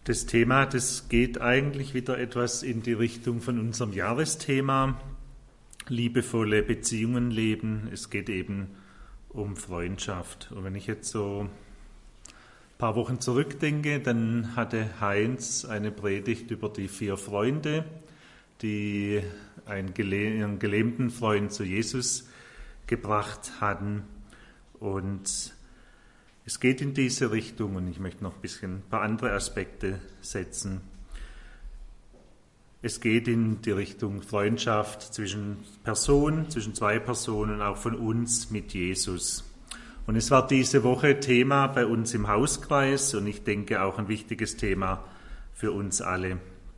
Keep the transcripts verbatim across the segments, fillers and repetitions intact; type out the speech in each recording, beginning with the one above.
Das Thema, das geht eigentlich wieder etwas in die Richtung von unserem Jahresthema, liebevolle Beziehungen leben. Es geht eben um Freundschaft. Und wenn ich jetzt so ein paar Wochen zurückdenke, dann hatte Heinz eine Predigt über die vier Freunde, die einen gelähmten Freund zu Jesus gebracht hatten. Und es geht in diese Richtung und ich möchte noch ein bisschen ein paar andere Aspekte setzen. Es geht in die Richtung Freundschaft zwischen Personen, zwischen zwei Personen, auch von uns mit Jesus. Und es war diese Woche Thema bei uns im Hauskreis und ich denke auch ein wichtiges Thema für uns alle.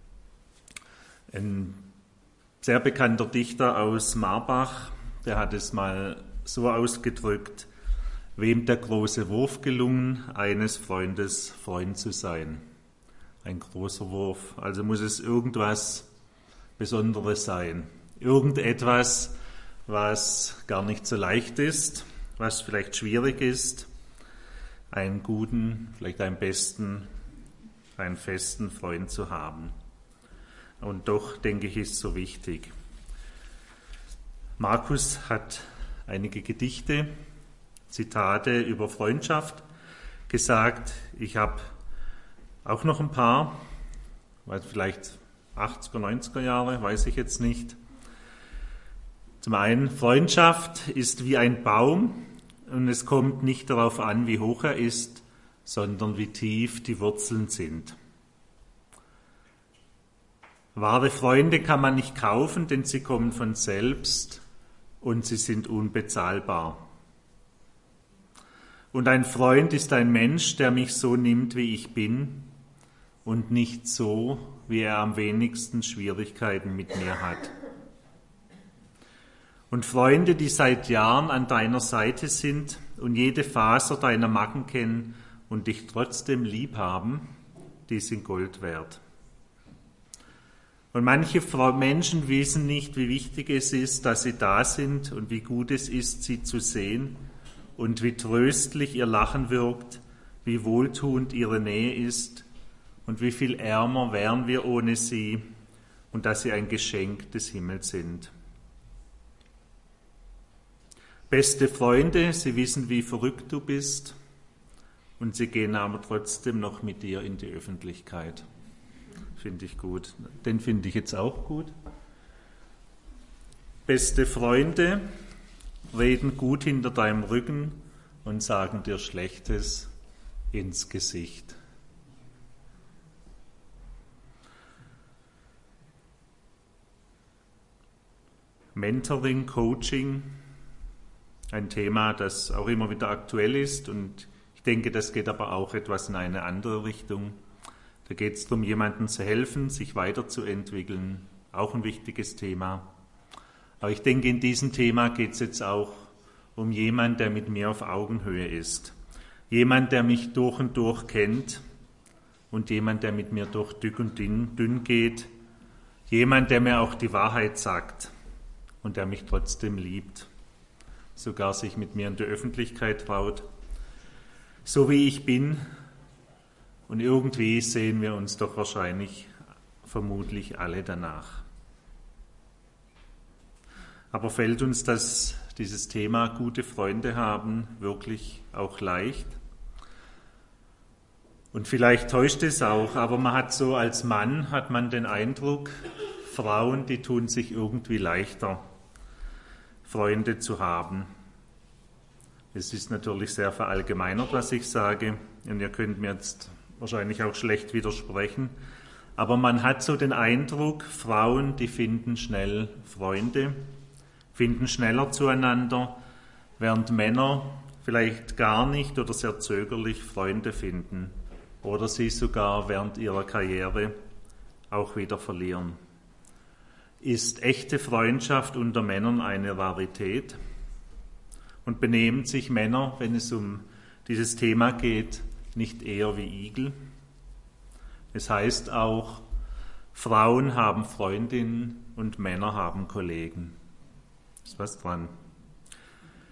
Ein sehr bekannter Dichter aus Marbach, der hat es mal so ausgedrückt: Wem der große Wurf gelungen, eines Freundes Freund zu sein. Ein großer Wurf, also muss es irgendwas Besonderes sein. Irgendetwas, was gar nicht so leicht ist, was vielleicht schwierig ist, einen guten, vielleicht einen besten, einen festen Freund zu haben. Und doch, denke ich, ist es so wichtig. Markus hat einige Gedichte, Zitate über Freundschaft gesagt. Ich habe auch noch ein paar, vielleicht achtziger, neunziger Jahre, weiß ich jetzt nicht. Zum einen, Freundschaft ist wie ein Baum und es kommt nicht darauf an, wie hoch er ist, sondern wie tief die Wurzeln sind. Wahre Freunde kann man nicht kaufen, denn sie kommen von selbst und sie sind unbezahlbar. Und ein Freund ist ein Mensch, der mich so nimmt, wie ich bin und nicht so, wie er am wenigsten Schwierigkeiten mit mir hat. Und Freunde, die seit Jahren an deiner Seite sind und jede Faser deiner Macken kennen und dich trotzdem lieb haben, die sind Gold wert. Und manche Menschen wissen nicht, wie wichtig es ist, dass sie da sind und wie gut es ist, sie zu sehen und wie tröstlich ihr Lachen wirkt, wie wohltuend ihre Nähe ist und wie viel ärmer wären wir ohne sie und dass sie ein Geschenk des Himmels sind. Beste Freunde, sie wissen, wie verrückt du bist und sie gehen aber trotzdem noch mit dir in die Öffentlichkeit. Finde ich gut. Den finde ich jetzt auch gut. Beste Freunde reden gut hinter deinem Rücken und sagen dir Schlechtes ins Gesicht. Mentoring, Coaching, ein Thema, das auch immer wieder aktuell ist und ich denke, das geht aber auch etwas in eine andere Richtung. Da geht es darum, jemandem zu helfen, sich weiterzuentwickeln, auch ein wichtiges Thema. Aber ich denke, in diesem Thema geht es jetzt auch um jemanden, der mit mir auf Augenhöhe ist. Jemand, der mich durch und durch kennt und jemand, der mit mir durch dick und dünn, dünn geht. Jemand, der mir auch die Wahrheit sagt und der mich trotzdem liebt. Sogar sich mit mir in die Öffentlichkeit traut. So wie ich bin. Und irgendwie sehen wir uns doch wahrscheinlich, vermutlich alle danach. Aber fällt uns das, dieses Thema gute Freunde haben, wirklich auch leicht? Und vielleicht täuscht es auch, aber man hat so als Mann, hat man den Eindruck, Frauen, die tun sich irgendwie leichter, Freunde zu haben. Es ist natürlich sehr verallgemeinert, was ich sage, und ihr könnt mir jetzt wahrscheinlich auch schlecht widersprechen, aber man hat so den Eindruck, Frauen, die finden schnell Freunde, finden schneller zueinander, während Männer vielleicht gar nicht oder sehr zögerlich Freunde finden oder sie sogar während ihrer Karriere auch wieder verlieren. Ist echte Freundschaft unter Männern eine Rarität? Und benehmen sich Männer, wenn es um dieses Thema geht, nicht eher wie Igel? Es heißt auch, Frauen haben Freundinnen und Männer haben Kollegen. Ist was dran.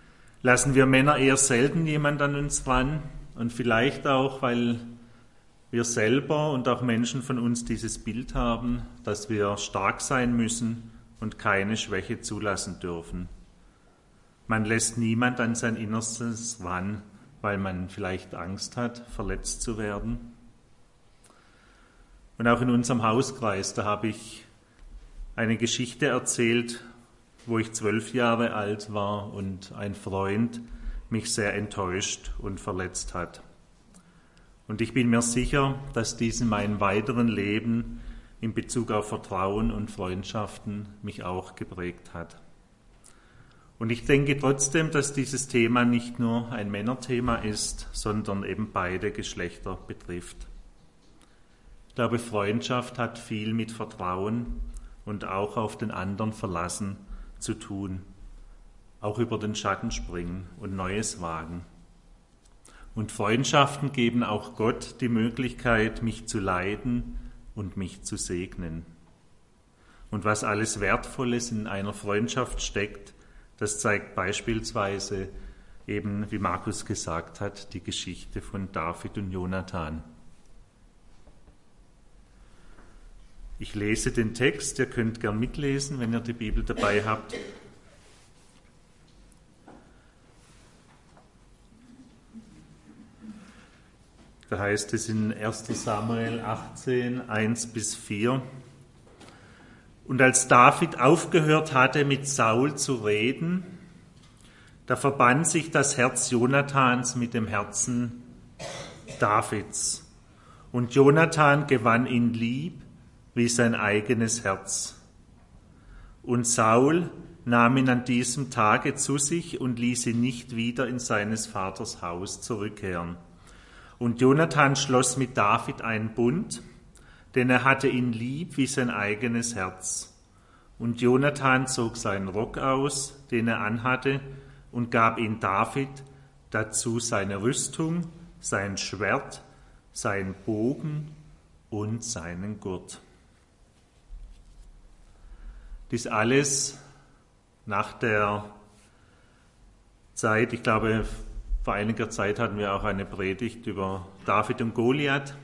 Lassen wir Männer eher selten jemand an uns ran und vielleicht auch, weil wir selber und auch Menschen von uns dieses Bild haben, dass wir stark sein müssen und keine Schwäche zulassen dürfen. Man lässt niemand an sein Innerstes ran, weil man vielleicht Angst hat, verletzt zu werden. Und auch in unserem Hauskreis, da habe ich eine Geschichte erzählt, wo ich zwölf Jahre alt war und ein Freund mich sehr enttäuscht und verletzt hat. Und ich bin mir sicher, dass dies in meinem weiteren Leben in Bezug auf Vertrauen und Freundschaften mich auch geprägt hat. Und ich denke trotzdem, dass dieses Thema nicht nur ein Männerthema ist, sondern eben beide Geschlechter betrifft. Ich glaube, Freundschaft hat viel mit Vertrauen und auch auf den anderen verlassen zu tun, auch über den Schatten springen und Neues wagen. Und Freundschaften geben auch Gott die Möglichkeit, mich zu leiten und mich zu segnen. Und was alles Wertvolles in einer Freundschaft steckt, das zeigt beispielsweise eben, wie Markus gesagt hat, die Geschichte von David und Jonathan. Ich lese den Text, ihr könnt gern mitlesen, wenn ihr die Bibel dabei habt. Da heißt es in erster Samuel achtzehn, eins bis vier. Und als David aufgehört hatte, mit Saul zu reden, da verband sich das Herz Jonathans mit dem Herzen Davids. Und Jonathan gewann ihn lieb wie sein eigenes Herz. Und Saul nahm ihn an diesem Tage zu sich und ließ ihn nicht wieder in seines Vaters Haus zurückkehren. Und Jonathan schloss mit David einen Bund, denn er hatte ihn lieb wie sein eigenes Herz. Und Jonathan zog seinen Rock aus, den er anhatte, und gab ihn David, dazu seine Rüstung, sein Schwert, seinen Bogen und seinen Gurt. Dies alles nach der Zeit, ich glaube, vor einiger Zeit hatten wir auch eine Predigt über David und Goliath,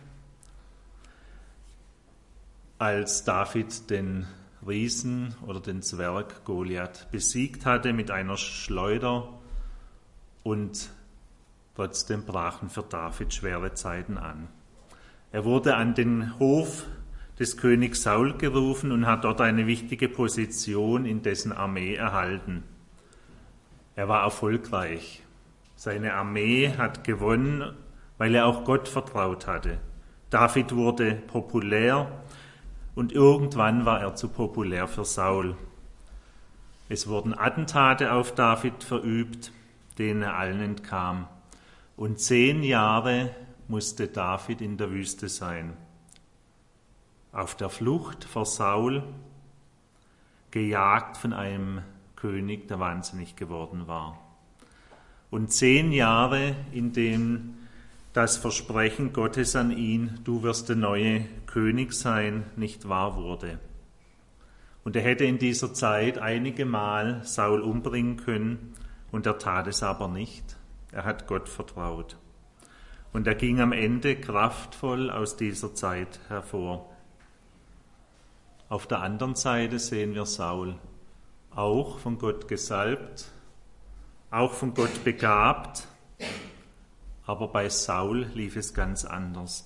als David den Riesen oder den Zwerg Goliath besiegt hatte mit einer Schleuder, und trotzdem brachen für David schwere Zeiten an. Er wurde an den Hof des Königs Saul gerufen und hat dort eine wichtige Position in dessen Armee erhalten. Er war erfolgreich. Seine Armee hat gewonnen, weil er auch Gott vertraut hatte. David wurde populär und irgendwann war er zu populär für Saul. Es wurden Attentate auf David verübt, denen er allen entkam. Und zehn Jahre musste David in der Wüste sein. Auf der Flucht vor Saul, gejagt von einem König, der wahnsinnig geworden war. Und zehn Jahre, in denen das Versprechen Gottes an ihn, du wirst der neue König sein, nicht wahr wurde. Und er hätte in dieser Zeit einige Mal Saul umbringen können, und er tat es aber nicht. Er hat Gott vertraut. Und er ging am Ende kraftvoll aus dieser Zeit hervor. Auf der anderen Seite sehen wir Saul, auch von Gott gesalbt, auch von Gott begabt, aber bei Saul lief es ganz anders.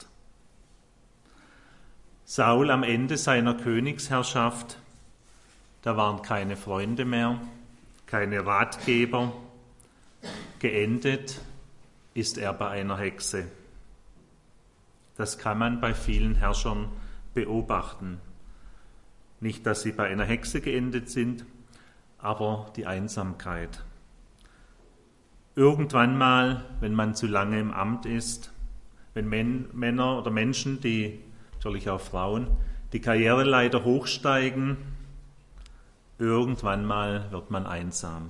Saul am Ende seiner Königsherrschaft, da waren keine Freunde mehr, keine Ratgeber. Geendet ist er bei einer Hexe. Das kann man bei vielen Herrschern beobachten. Nicht, dass sie bei einer Hexe geendet sind, aber die Einsamkeit. Irgendwann mal, wenn man zu lange im Amt ist, wenn Men- Männer oder Menschen, die, natürlich auch Frauen, die Karriereleiter hochsteigen, irgendwann mal wird man einsam.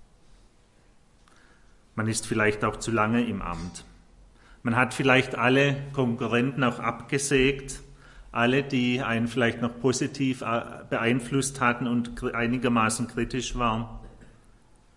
Man ist vielleicht auch zu lange im Amt. Man hat vielleicht alle Konkurrenten auch abgesägt, alle, die einen vielleicht noch positiv beeinflusst hatten und einigermaßen kritisch waren.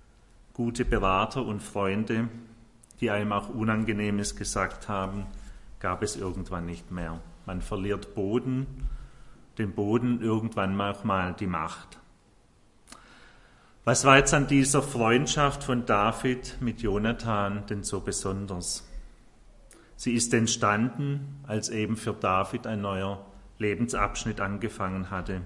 Gute Berater und Freunde, die einem auch Unangenehmes gesagt haben, gab es irgendwann nicht mehr. Man verliert Boden, den Boden, irgendwann auch mal die Macht. Was war jetzt an dieser Freundschaft von David mit Jonathan denn so besonders? Sie ist entstanden, als eben für David ein neuer Lebensabschnitt angefangen hatte.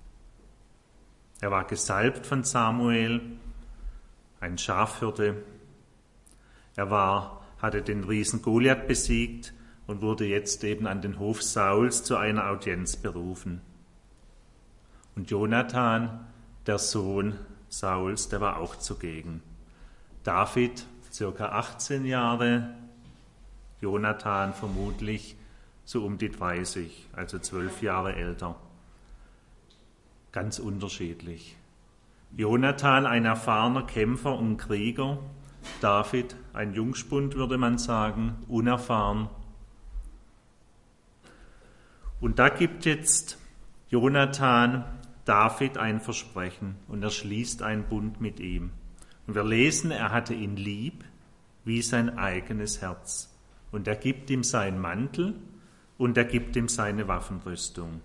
Er war gesalbt von Samuel, ein Schafhirte. Er war, hatte den Riesen Goliath besiegt und wurde jetzt eben an den Hof Sauls zu einer Audienz berufen. Und Jonathan, der Sohn Sauls, der war auch zugegen. David, circa achtzehn Jahre, Jonathan vermutlich so um die dreißig, also zwölf Jahre älter. Ganz unterschiedlich. Jonathan, ein erfahrener Kämpfer und Krieger, David, ein Jungspund, würde man sagen, unerfahren. Und da gibt jetzt Jonathan David ein Versprechen und er schließt einen Bund mit ihm. Und wir lesen, er hatte ihn lieb wie sein eigenes Herz. Und er gibt ihm seinen Mantel und er gibt ihm seine Waffenrüstung.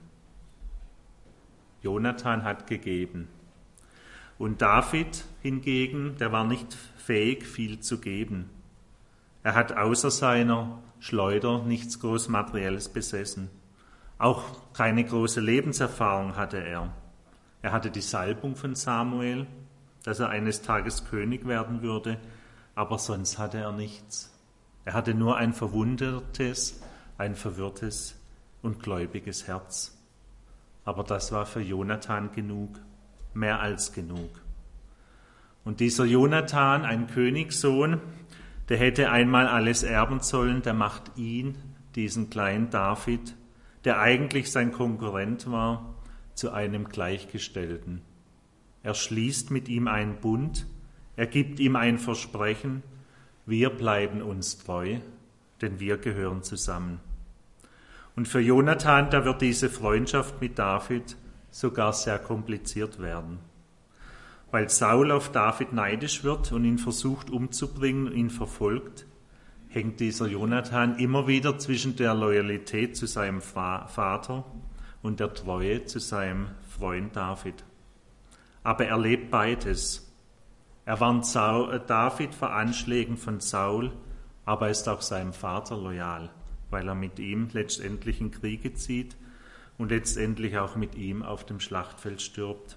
Jonathan hat gegeben. Und David hingegen, der war nicht fähig, viel zu geben. Er hat außer seiner Schleuder nichts groß Materielles besessen. Auch keine große Lebenserfahrung hatte er. Er hatte die Salbung von Samuel, dass er eines Tages König werden würde, aber sonst hatte er nichts. Er hatte nur ein verwundetes, ein verwirrtes und gläubiges Herz. Aber das war für Jonathan genug, mehr als genug. Und dieser Jonathan, ein Königssohn, der hätte einmal alles erben sollen, der macht ihn, diesen kleinen David, der eigentlich sein Konkurrent war, zu einem Gleichgestellten. Er schließt mit ihm einen Bund, er gibt ihm ein Versprechen, wir bleiben uns treu, denn wir gehören zusammen. Und für Jonathan, da wird diese Freundschaft mit David sogar sehr kompliziert werden. Weil Saul auf David neidisch wird und ihn versucht umzubringen und ihn verfolgt, hängt dieser Jonathan immer wieder zwischen der Loyalität zu seinem Vater und der Treue zu seinem Freund David. Aber er lebt beides. Er warnt Saul, David vor Anschlägen von Saul, aber ist auch seinem Vater loyal, weil er mit ihm letztendlich in Kriege zieht und letztendlich auch mit ihm auf dem Schlachtfeld stirbt.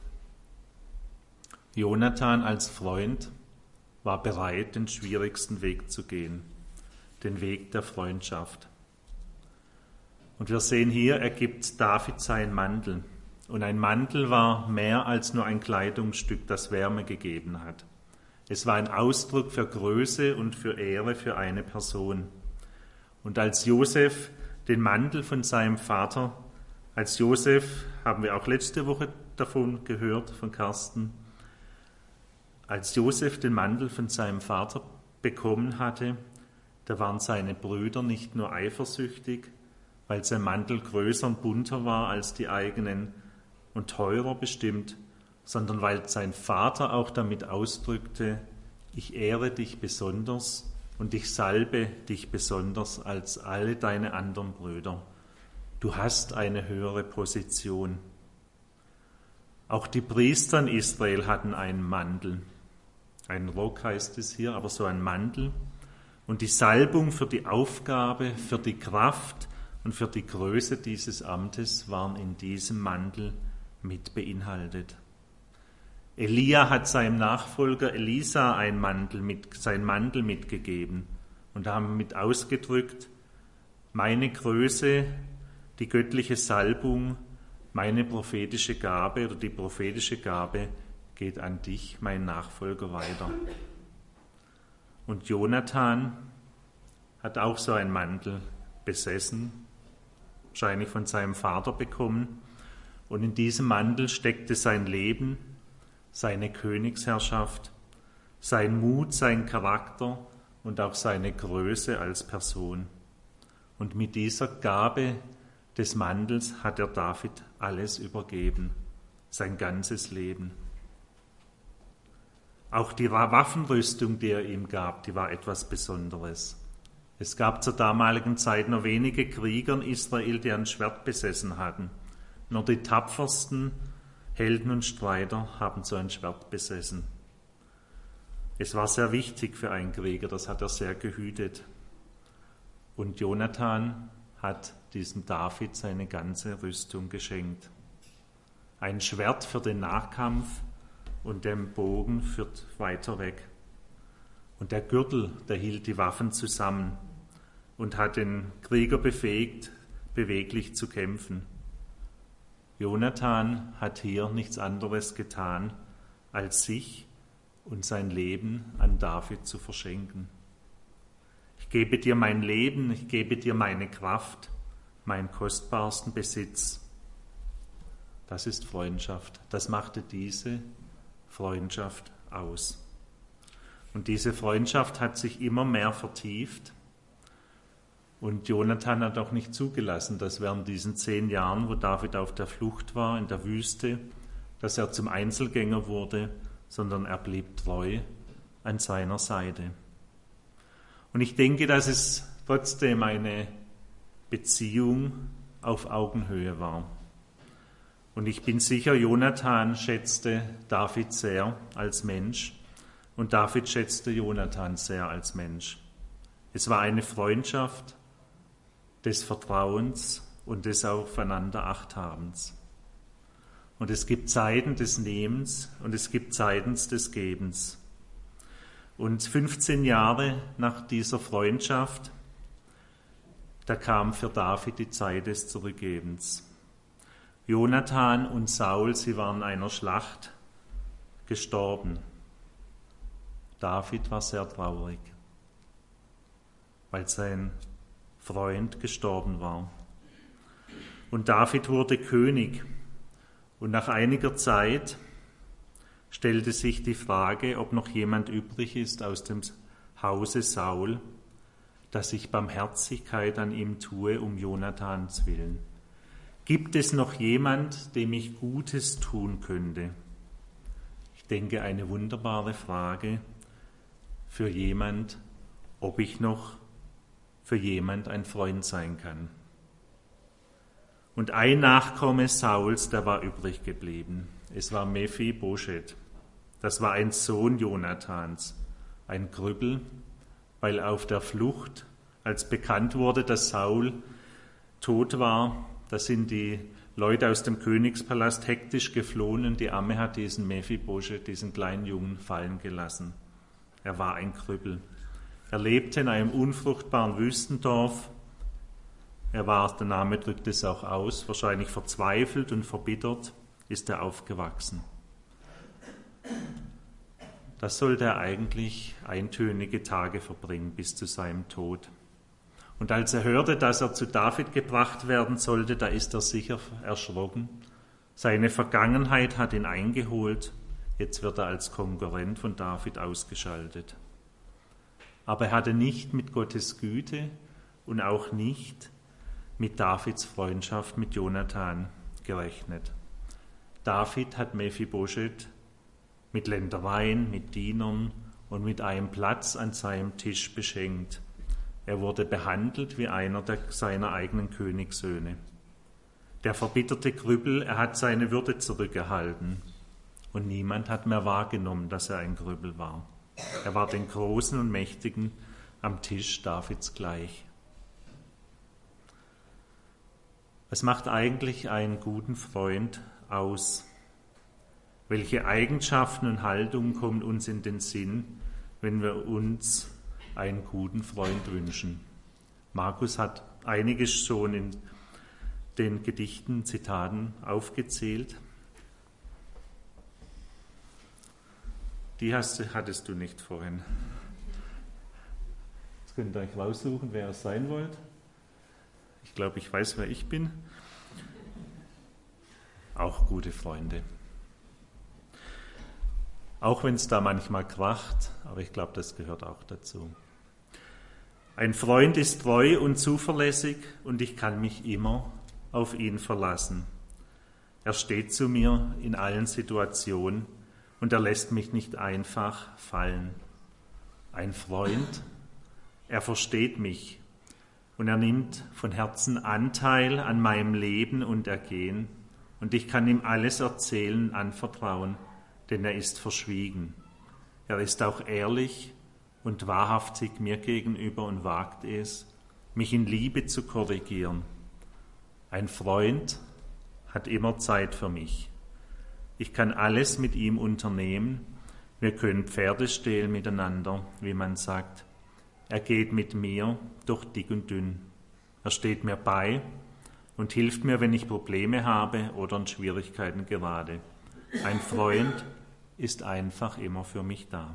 Jonathan als Freund war bereit, den schwierigsten Weg zu gehen, den Weg der Freundschaft. Und wir sehen hier, er gibt David seinen Mantel. Und ein Mantel war mehr als nur ein Kleidungsstück, das Wärme gegeben hat. Es war ein Ausdruck für Größe und für Ehre für eine Person. Und als Josef den Mantel von seinem Vater, als Josef, haben wir auch letzte Woche davon gehört, von Carsten, als Josef den Mantel von seinem Vater bekommen hatte, da waren seine Brüder nicht nur eifersüchtig, weil sein Mantel größer und bunter war als die eigenen und teurer bestimmt, sondern weil sein Vater auch damit ausdrückte, ich ehre dich besonders und ich salbe dich besonders als alle deine anderen Brüder. Du hast eine höhere Position. Auch die Priester in Israel hatten einen Mantel. Ein Rock heißt es hier, aber so ein Mantel. Und die Salbung für die Aufgabe, für die Kraft und für die Größe dieses Amtes waren in diesem Mantel mit beinhaltet. Elia hat seinem Nachfolger Elisa einen Mantel mit, seinen Mantel mitgegeben und haben mit ausgedrückt, meine Größe, die göttliche Salbung, meine prophetische Gabe oder die prophetische Gabe geht an dich, mein Nachfolger, weiter. Und Jonathan hat auch so einen Mantel besessen, wahrscheinlich von seinem Vater bekommen. Und in diesem Mantel steckte sein Leben, seine Königsherrschaft, sein Mut, sein Charakter und auch seine Größe als Person. Und mit dieser Gabe des Mantels hat er David alles übergeben, sein ganzes Leben. Auch die Waffenrüstung, die er ihm gab, die war etwas Besonderes. Es gab zur damaligen Zeit nur wenige Krieger in Israel, die ein Schwert besessen hatten. Nur die tapfersten Helden und Streiter haben so ein Schwert besessen. Es war sehr wichtig für einen Krieger, das hat er sehr gehütet. Und Jonathan hat diesem David seine ganze Rüstung geschenkt. Ein Schwert für den Nahkampf und den Bogen führt weiter weg. Und der Gürtel, der hielt die Waffen zusammen und hat den Krieger befähigt, beweglich zu kämpfen. Jonathan hat hier nichts anderes getan, als sich und sein Leben an David zu verschenken. Ich gebe dir mein Leben, ich gebe dir meine Kraft, meinen kostbarsten Besitz. Das ist Freundschaft. Das machte diese Freundschaft aus. Und diese Freundschaft hat sich immer mehr vertieft. Und Jonathan hat auch nicht zugelassen, dass während diesen zehn Jahren, wo David auf der Flucht war, in der Wüste, dass er zum Einzelgänger wurde, sondern er blieb treu an seiner Seite. Und ich denke, dass es trotzdem eine Beziehung auf Augenhöhe war. Und ich bin sicher, Jonathan schätzte David sehr als Mensch und David schätzte Jonathan sehr als Mensch. Es war eine Freundschaft des Vertrauens und des Aufeinanderachthabens. Und es gibt Zeiten des Nehmens und es gibt Zeiten des Gebens. Und fünfzehn Jahre nach dieser Freundschaft, da kam für David die Zeit des Zurückgebens. Jonathan und Saul, sie waren in einer Schlacht gestorben. David war sehr traurig, weil sein Freund gestorben war. Und David wurde König. Und nach einiger Zeit stellte sich die Frage, ob noch jemand übrig ist aus dem Hause Saul, dass ich Barmherzigkeit an ihm tue, um Jonathans willen. Gibt es noch jemand, dem ich Gutes tun könnte? Ich denke, eine wunderbare Frage für jemand, ob ich noch für jemand ein Freund sein kann. Und ein Nachkomme Sauls, der war übrig geblieben. Es war Mephibosheth. Das war ein Sohn Jonathans, ein Krüppel, weil auf der Flucht, als bekannt wurde, dass Saul tot war, da sind die Leute aus dem Königspalast hektisch geflohen und die Amme hat diesen Mephibosheth, diesen kleinen Jungen, fallen gelassen. Er war ein Krüppel. Er lebte in einem unfruchtbaren Wüstendorf. Er war, der Name drückt es auch aus, wahrscheinlich verzweifelt und verbittert ist er aufgewachsen. Das sollte er eigentlich eintönige Tage verbringen bis zu seinem Tod. Und als er hörte, dass er zu David gebracht werden sollte, da ist er sicher erschrocken. Seine Vergangenheit hat ihn eingeholt. Jetzt wird er als Konkurrent von David ausgeschaltet. Aber er hatte nicht mit Gottes Güte und auch nicht mit Davids Freundschaft mit Jonathan gerechnet. David hat Mephibosheth mit Ländereien, mit Dienern und mit einem Platz an seinem Tisch beschenkt. Er wurde behandelt wie einer der, seiner eigenen Königssöhne. Der verbitterte Krüppel, er hat seine Würde zurückerhalten. Und niemand hat mehr wahrgenommen, dass er ein Krüppel war. Er war den Großen und Mächtigen am Tisch Davids gleich. Was macht eigentlich einen guten Freund aus? Welche Eigenschaften und Haltungen kommen uns in den Sinn, wenn wir uns einen guten Freund wünschen? Markus hat einiges schon in den Gedichten, Zitaten aufgezählt. Die hast, hattest du nicht vorhin. Jetzt könnt ihr euch raussuchen, wer ihr sein wollt. Ich glaube, ich weiß, wer ich bin. Auch gute Freunde. Auch wenn es da manchmal kracht, aber ich glaube, das gehört auch dazu. Ein Freund ist treu und zuverlässig und ich kann mich immer auf ihn verlassen. Er steht zu mir in allen Situationen und er lässt mich nicht einfach fallen. Ein Freund Er versteht mich und er nimmt von Herzen Anteil an meinem Leben und Ergehen. Und ich kann ihm alles erzählen, anvertrauen, denn er ist verschwiegen. Er ist auch ehrlich und wahrhaftig mir gegenüber und wagt es, mich in Liebe zu korrigieren. Ein Freund hat immer Zeit für mich. Ich kann alles mit ihm unternehmen. Wir können Pferde stehlen miteinander, wie man sagt. Er geht mit mir durch dick und dünn. Er steht mir bei und hilft mir, wenn ich Probleme habe oder in Schwierigkeiten gerate. Ein Freund ist einfach immer für mich da.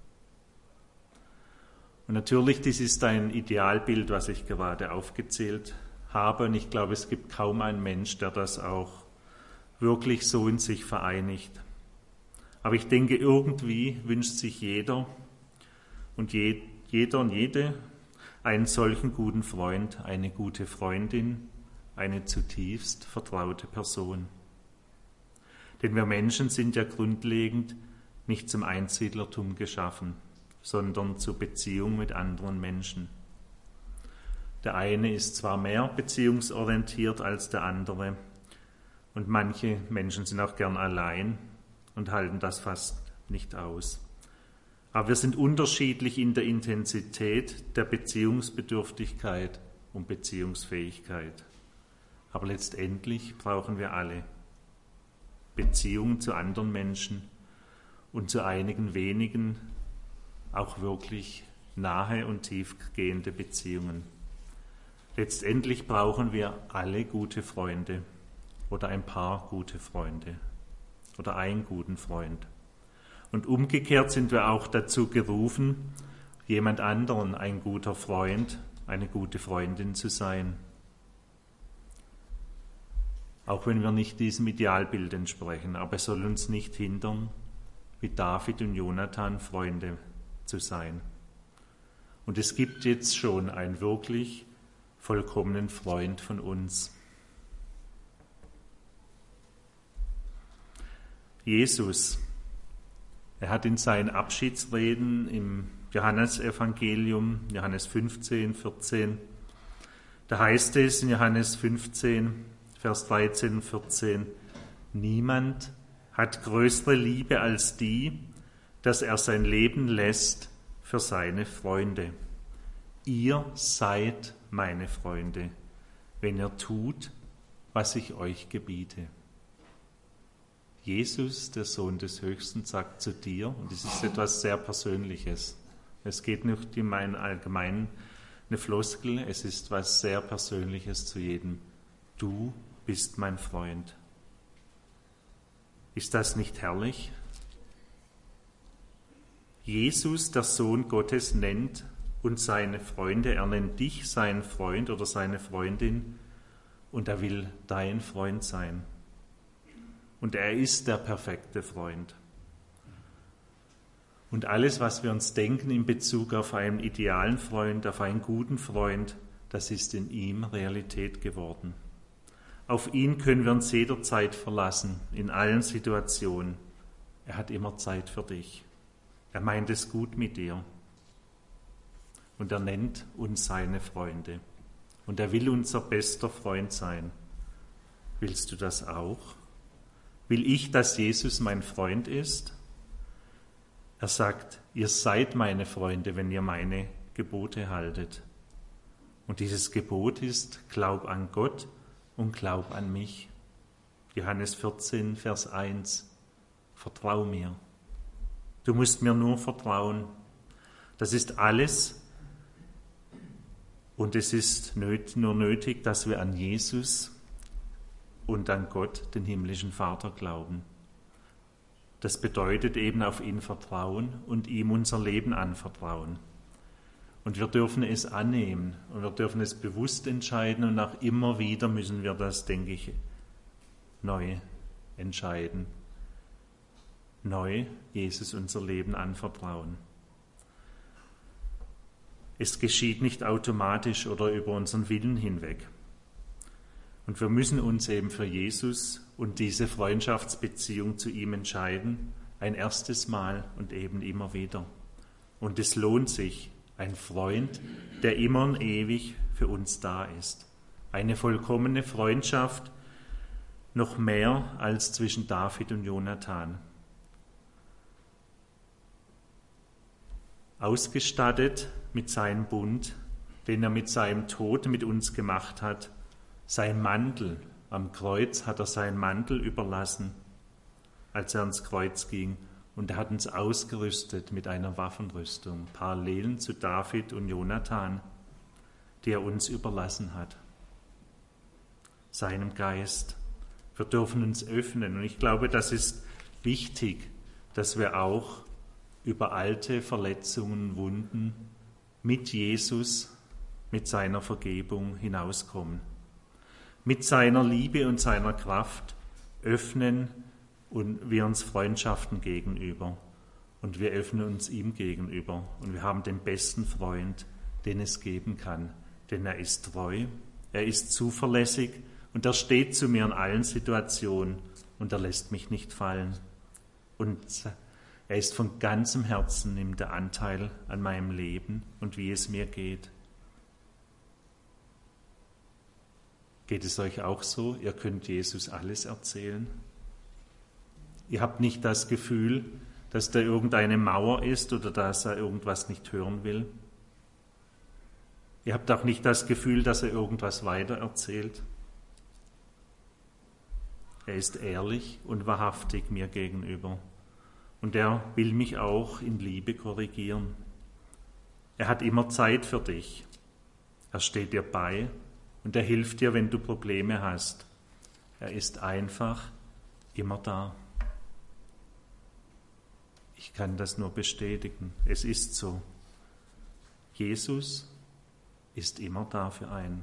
Und natürlich, das ist ein Idealbild, was ich gerade aufgezählt habe. Und ich glaube, es gibt kaum einen Mensch, der das auch wirklich so in sich vereinigt. Aber ich denke, irgendwie wünscht sich jeder und je, jeder und jede einen solchen guten Freund, eine gute Freundin, eine zutiefst vertraute Person. Denn wir Menschen sind ja grundlegend nicht zum Einsiedlertum geschaffen, sondern zur Beziehung mit anderen Menschen. Der eine ist zwar mehr beziehungsorientiert als der andere und manche Menschen sind auch gern allein und halten das fast nicht aus. Aber wir sind unterschiedlich in der Intensität der Beziehungsbedürftigkeit und Beziehungsfähigkeit. Aber letztendlich brauchen wir alle Beziehungen zu anderen Menschen und zu einigen wenigen auch wirklich nahe und tiefgehende Beziehungen. Letztendlich brauchen wir alle gute Freunde oder ein paar gute Freunde oder einen guten Freund. Und umgekehrt sind wir auch dazu gerufen, jemand anderen ein guter Freund, eine gute Freundin zu sein. Auch wenn wir nicht diesem Idealbild entsprechen, aber es soll uns nicht hindern, wie David und Jonathan Freunde zu sein. Und es gibt jetzt schon einen wirklich vollkommenen Freund von uns. Jesus, er hat in seinen Abschiedsreden im Johannesevangelium, Johannes fünfzehn, vierzehn, da heißt es in Johannes fünfzehn, Vers dreizehn und vierzehn, niemand hat größere Liebe als die, dass er sein Leben lässt für seine Freunde. Ihr seid meine Freunde, wenn ihr tut, was ich euch gebiete. Jesus, der Sohn des Höchsten, sagt zu dir, und das ist etwas sehr Persönliches. Es geht nicht um einen allgemeinen eine Floskel, es ist was sehr Persönliches zu jedem. Du bist mein Freund. Ist das nicht herrlich? Jesus, der Sohn Gottes, nennt uns seine Freunde. Er nennt dich seinen Freund oder seine Freundin und er will dein Freund sein. Und er ist der perfekte Freund. Und alles, was wir uns denken in Bezug auf einen idealen Freund, auf einen guten Freund, das ist in ihm Realität geworden. Auf ihn können wir uns jederzeit verlassen, in allen Situationen. Er hat immer Zeit für dich. Er meint es gut mit dir. Und er nennt uns seine Freunde. Und er will unser bester Freund sein. Willst du das auch? Will ich, dass Jesus mein Freund ist? Er sagt, ihr seid meine Freunde, wenn ihr meine Gebote haltet. Und dieses Gebot ist, glaub an Gott und glaub an mich. Johannes vierzehn, Vers eins. Vertrau mir. Du musst mir nur vertrauen. Das ist alles. Und es ist nur nötig, dass wir an Jesus und an Gott, den himmlischen Vater, glauben. Das bedeutet eben auf ihn vertrauen und ihm unser Leben anvertrauen. Und wir dürfen es annehmen und wir dürfen es bewusst entscheiden und auch immer wieder müssen wir das, denke ich, neu entscheiden. Neu Jesus unser Leben anvertrauen. Es geschieht nicht automatisch oder über unseren Willen hinweg. Und wir müssen uns eben für Jesus und diese Freundschaftsbeziehung zu ihm entscheiden, ein erstes Mal und eben immer wieder. Und es lohnt sich, Ein Freund, der immer und ewig für uns da ist. Eine vollkommene Freundschaft, noch mehr als zwischen David und Jonathan. Ausgestattet mit seinem Bund, den er mit seinem Tod mit uns gemacht hat. Sein Mantel, am Kreuz hat er seinen Mantel überlassen, als er ans Kreuz ging. Und er hat uns ausgerüstet mit einer Waffenrüstung, parallel zu David und Jonathan, die er uns überlassen hat. Seinem Geist. Wir dürfen uns öffnen. Und ich glaube, das ist wichtig, dass wir auch über alte Verletzungen, Wunden mit Jesus, mit seiner Vergebung hinauskommen. Mit seiner Liebe und seiner Kraft öffnen und wir uns Freundschaften gegenüber. Und wir öffnen uns ihm gegenüber. Und wir haben den besten Freund, den es geben kann. Denn er ist treu, er ist zuverlässig und er steht zu mir in allen Situationen und er lässt mich nicht fallen. Und er ist von ganzem Herzen, nimmt er Anteil an meinem Leben und wie es mir geht. Geht es euch auch so? Ihr könnt Jesus alles erzählen. Ihr habt nicht das Gefühl, dass da irgendeine Mauer ist oder dass er irgendwas nicht hören will. Ihr habt auch nicht das Gefühl, dass er irgendwas weitererzählt. Er ist ehrlich und wahrhaftig mir gegenüber. Und er will mich auch in Liebe korrigieren. Er hat immer Zeit für dich. Er steht dir bei und er hilft dir, wenn du Probleme hast. Er ist einfach immer da. Ich kann das nur bestätigen. Es ist so. Jesus ist immer da für einen.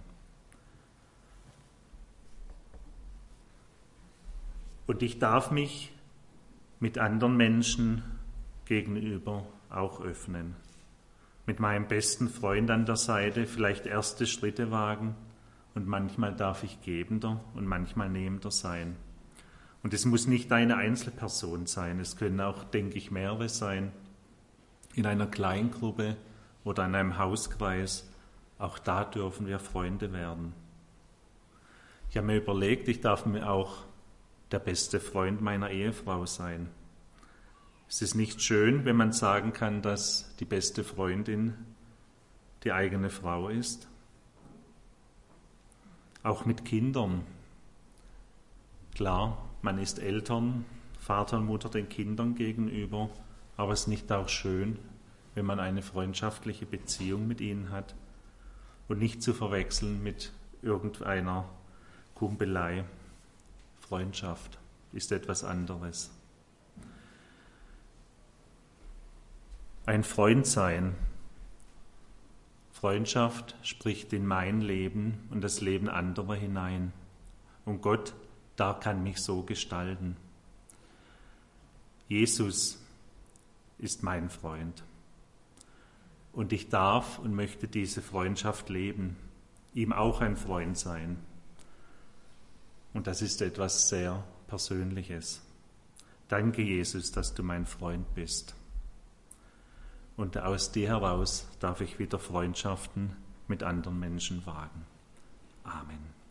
Und ich darf mich mit anderen Menschen gegenüber auch öffnen. Mit meinem besten Freund an der Seite vielleicht erste Schritte wagen und manchmal darf ich gebender und manchmal nehmender sein. Und es muss nicht eine Einzelperson sein, es können auch, denke ich, mehrere sein, in einer Kleingruppe oder in einem Hauskreis. Auch da dürfen wir Freunde werden. Ich habe mir überlegt, ich darf mir auch der beste Freund meiner Ehefrau sein. Es ist nicht schön, wenn man sagen kann, dass die beste Freundin die eigene Frau ist. Auch mit Kindern. Klar, man ist Eltern, Vater und Mutter den Kindern gegenüber, aber es ist nicht auch schön, wenn man eine freundschaftliche Beziehung mit ihnen hat und nicht zu verwechseln mit irgendeiner Kumpelei. Freundschaft ist etwas anderes. Ein Freund sein. Freundschaft spricht in mein Leben und das Leben anderer hinein. Und Gott, da kann mich so gestalten. Jesus ist mein Freund. Und ich darf und möchte diese Freundschaft leben, ihm auch ein Freund sein. Und das ist etwas sehr Persönliches. Danke, Jesus, dass du mein Freund bist. Und aus dir heraus darf ich wieder Freundschaften mit anderen Menschen wagen. Amen.